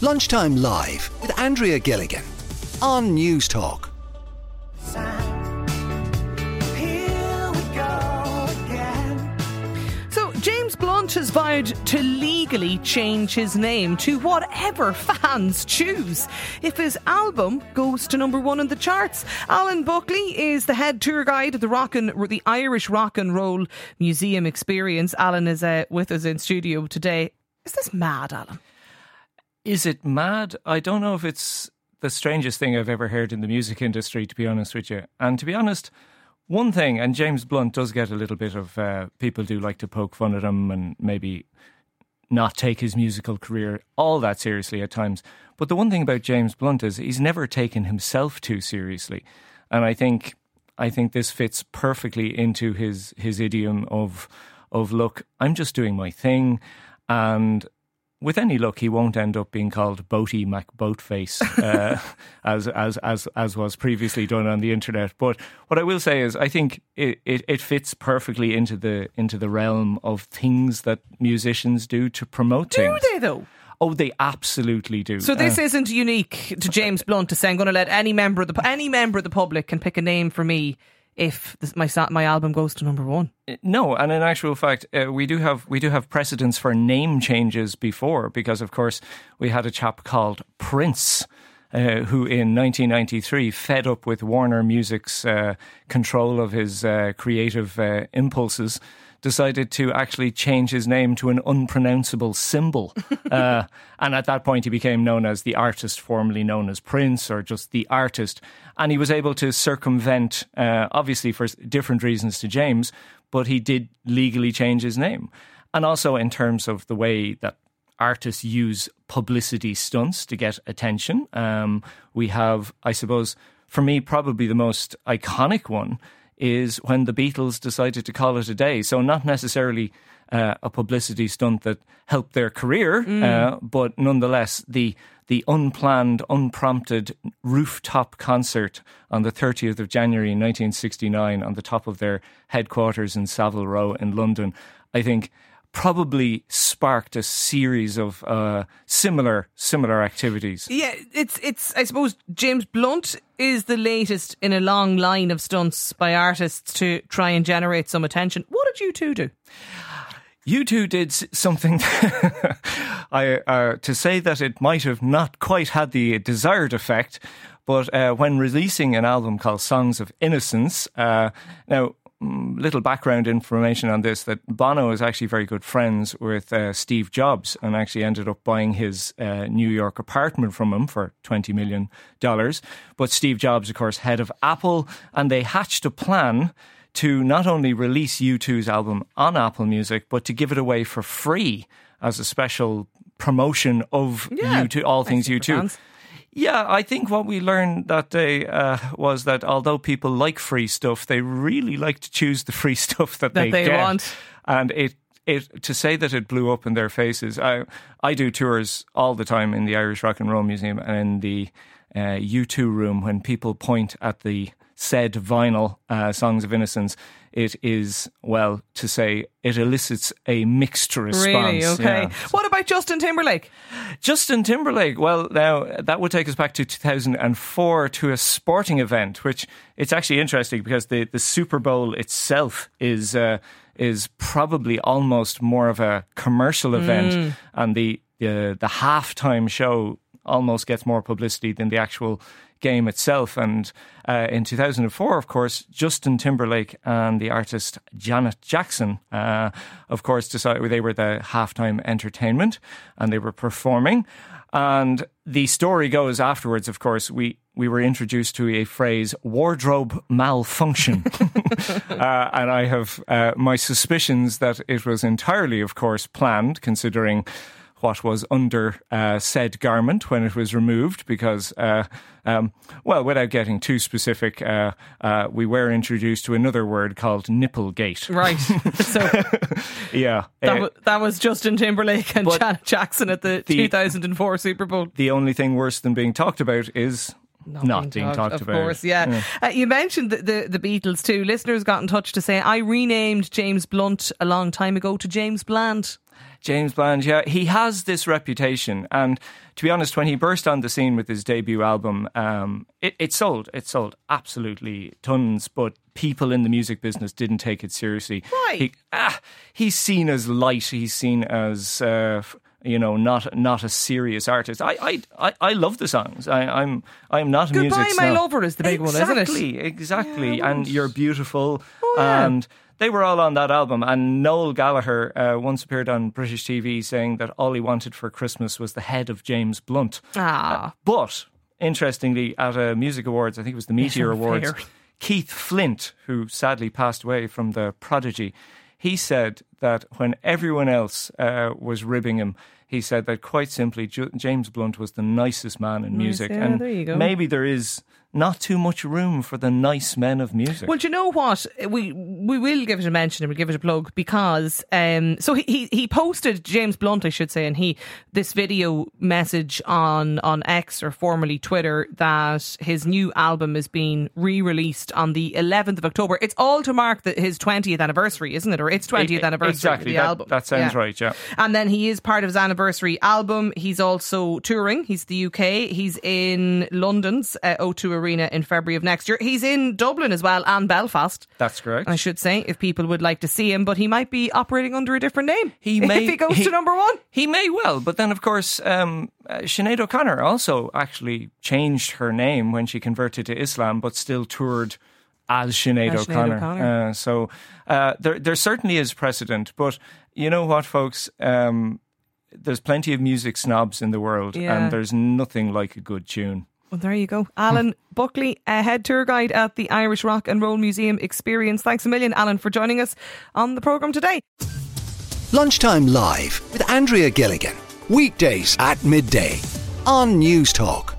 Lunchtime Live with Andrea Gilligan on News Talk. James Blunt has vowed to legally change his name to whatever fans choose if his album goes to number one in the charts. Alan Buckley is the head tour guide of the Irish Rock and Roll Museum Experience. Alan is with us in studio today. Is this mad, Alan? Is it mad? I don't know if it's the strangest thing I've ever heard in the music industry, to be honest with you. And to be honest, one thing, and James Blunt does get a little bit of, people do like to poke fun at him and maybe not take his musical career all that seriously at times. But the one thing about James Blunt is he's never taken himself too seriously. And I think this fits perfectly into his idiom of look, I'm just doing my thing. And with any luck, he won't end up being called Boaty McBoatface, as was previously done on the internet. But what I will say is, I think it fits perfectly into the realm of things that musicians do to promote things. Do they though? Oh, they absolutely do. So this isn't unique to James Blunt to say, I'm going to let any member of the public can pick a name for me if my album goes to number one. No, and in actual fact, we do have precedents for name changes before, because of course we had a chap called Prince, who in 1993, fed up with Warner Music's control of his creative impulses, decided to actually change his name to an unpronounceable symbol. And at that point, he became known as the artist, formerly known as Prince, or just the artist. And he was able to circumvent, obviously for different reasons to James, but he did legally change his name. And also in terms of the way that artists use publicity stunts to get attention. We have, I suppose, for me, probably the most iconic one is when the Beatles decided to call it a day. So not necessarily a publicity stunt that helped their career, but nonetheless, the unplanned, unprompted rooftop concert on the 30th of January 1969 on the top of their headquarters in Savile Row in London, I think probably sparked a series of similar activities. Yeah, it's. I suppose James Blunt is the latest in a long line of stunts by artists to try and generate some attention. What did you two do? You two did something to say that it might have not quite had the desired effect, but when releasing an album called Songs of Innocence, now, little background information on this, that Bono is actually very good friends with Steve Jobs and actually ended up buying his New York apartment from him for $20 million. But Steve Jobs, of course, head of Apple, and they hatched a plan to not only release U2's album on Apple Music, but to give it away for free as a special promotion of U2, all things U2. Yeah, I think what we learned that day was that although people like free stuff, they really like to choose the free stuff that they get. Want. And it to say that it blew up in their faces. I do tours all the time in the Irish Rock and Roll Museum and in the U2 room. When people point at the said vinyl, Songs of Innocence, it is, well, to say, it elicits a mixed response. Really? Okay. Yeah. What about Justin Timberlake? Justin Timberlake, well, now, that would take us back to 2004 to a sporting event, which it's actually interesting because the Super Bowl itself is probably almost more of a commercial event, and the halftime show almost gets more publicity than the actual game itself. And in 2004, of course, Justin Timberlake and the artist Janet Jackson, of course, decided they were the halftime entertainment and they were performing. And the story goes afterwards, of course, we were introduced to a phrase, wardrobe malfunction. And I have my suspicions that it was entirely, of course, planned, considering what was under said garment when it was removed, because, well, without getting too specific, we were introduced to another word called nipplegate. Right. So, yeah. That was Justin Timberlake and Janet Jackson at the 2004 Super Bowl. The only thing worse than being talked about is not being talked about. Of course, yeah. You mentioned the Beatles too. Listeners got in touch to say, I renamed James Blunt a long time ago to James Bland. James Bland, yeah. He has this reputation. And to be honest, when he burst on the scene with his debut album, it sold absolutely tons, but people in the music business didn't take it seriously. Why? He's seen as light. He's seen as... not a serious artist. I love the songs. I'm not a music snob. Goodbye, My Lover is the big one, isn't it? Exactly. Yeah, and You're Beautiful. Yeah. And they were all on that album. And Noel Gallagher once appeared on British TV saying that all he wanted for Christmas was the head of James Blunt. But interestingly, at a music awards, I think it was the Meteor Awards, Keith Flint, who sadly passed away from the Prodigy, he said that when everyone else was ribbing him, he said that quite simply James Blunt was the nicest man in music. Yeah, and there you go. Maybe there is not too much room for the nice men of music. Well, do you know what? We will give it a mention and we'll give it a plug because so he posted, James Blunt I should say, and this video message on X, or formerly Twitter, that his new album is being re-released on the 11th of October. It's all to mark his 20th anniversary, isn't it? Or its 20th anniversary of the album. That sounds right, yeah. And then he is part of his anniversary album. He's also touring. He's the UK. He's in London's O2 Arena in February of next year. He's in Dublin as well, and Belfast. That's correct. I should say, if people would like to see him, but he might be operating under a different name. He may, if he goes to number one. He may well, but then of course Sinead O'Connor also actually changed her name when she converted to Islam, but still toured as Sinead O'Connor. So there certainly is precedent, but you know what, folks? There's plenty of music snobs in the world, and there's nothing like a good tune. Well, there you go. Alan Buckley, head tour guide at the Irish Rock and Roll Museum Experience. Thanks a million, Alan, for joining us on the programme today. Lunchtime Live with Andrea Gilligan. Weekdays at midday on News Talk.